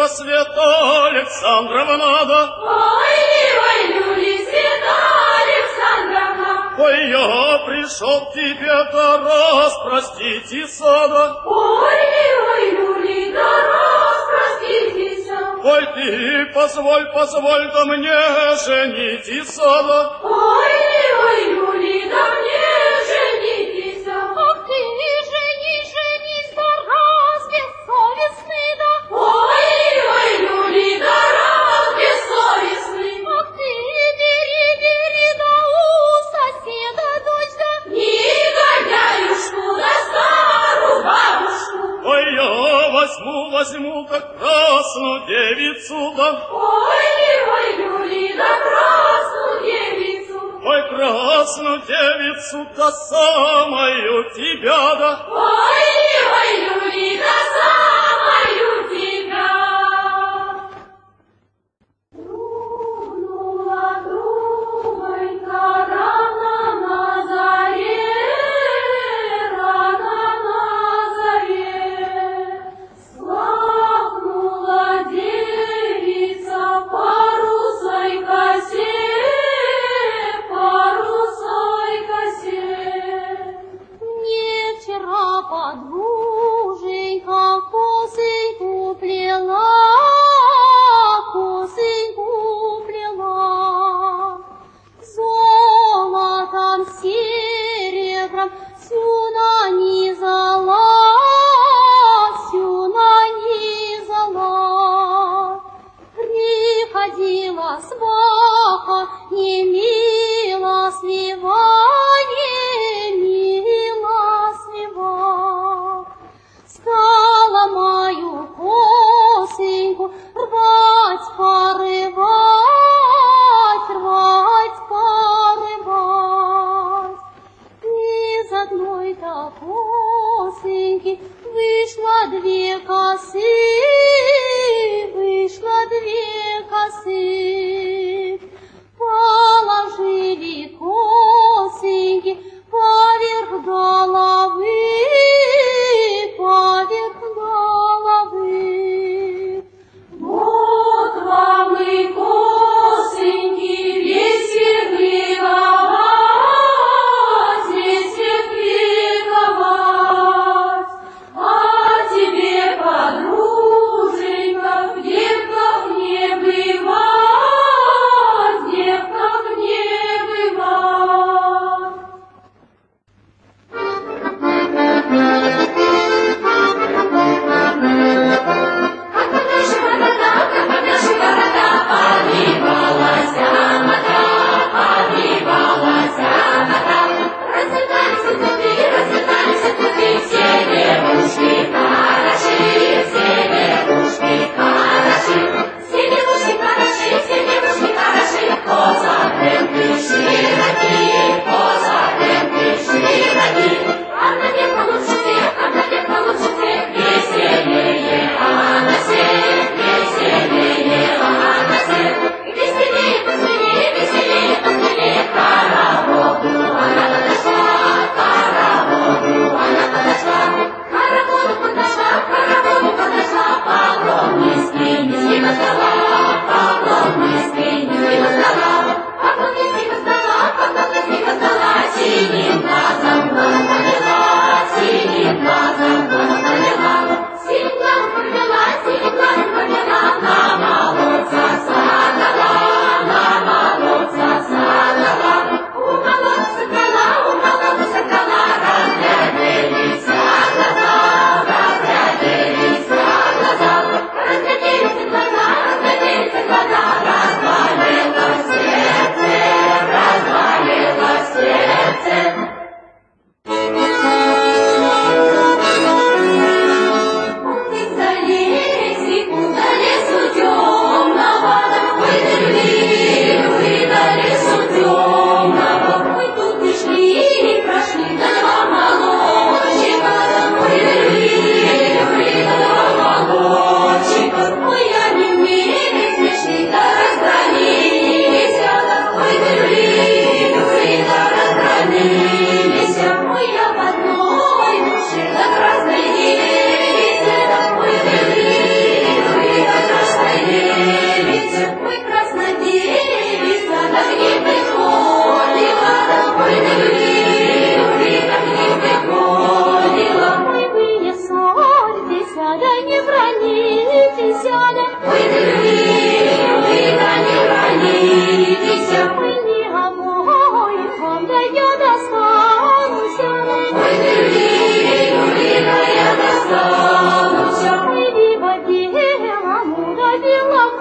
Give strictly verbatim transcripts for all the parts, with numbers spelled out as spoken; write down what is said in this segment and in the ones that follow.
света Александровна надо. Ой, ой, люли, света Александровна. Ой, я пришел к тебе-то раз простите сада. Ой, ой, люли, да раз проститесь. Ой, ты позволь, позволь, да мне женитесь сада. Ой, ой, люли, да мне женитесь. Ах ты, женись, женись, да раз бессовестный, да. Ой, ой, люли, да раз бессовестный. Ах ты, бери, бери, да у соседа дочь, да. Негодяюшку, да старую бабушку. Ой, я возьму, возьму как красную девицу, да. Ой, ой, люли, да красную девицу. Ой, красную девицу, да самую тебя, да. Ой, ой, люли, да самую тебя. Дрогнула трубонька рано на заре, рано на заре. Слахнула девица парусой косе, парусой косе. Мне вчера подруженька косыньку плела, косыньку плела. Золотом, серебром всю нанизала, всю нанизала. Приходила сваха, не милослива, не милослива. Стала мою косыньку рвать, порывать, рвать, порывать. Из одной-то косыньки вышло две косы, вышло две косы. Положила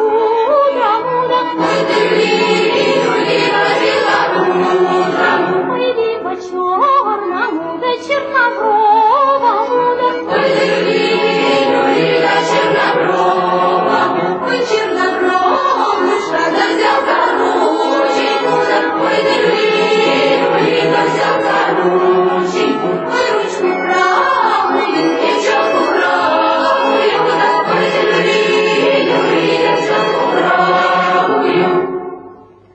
мудро, мудро,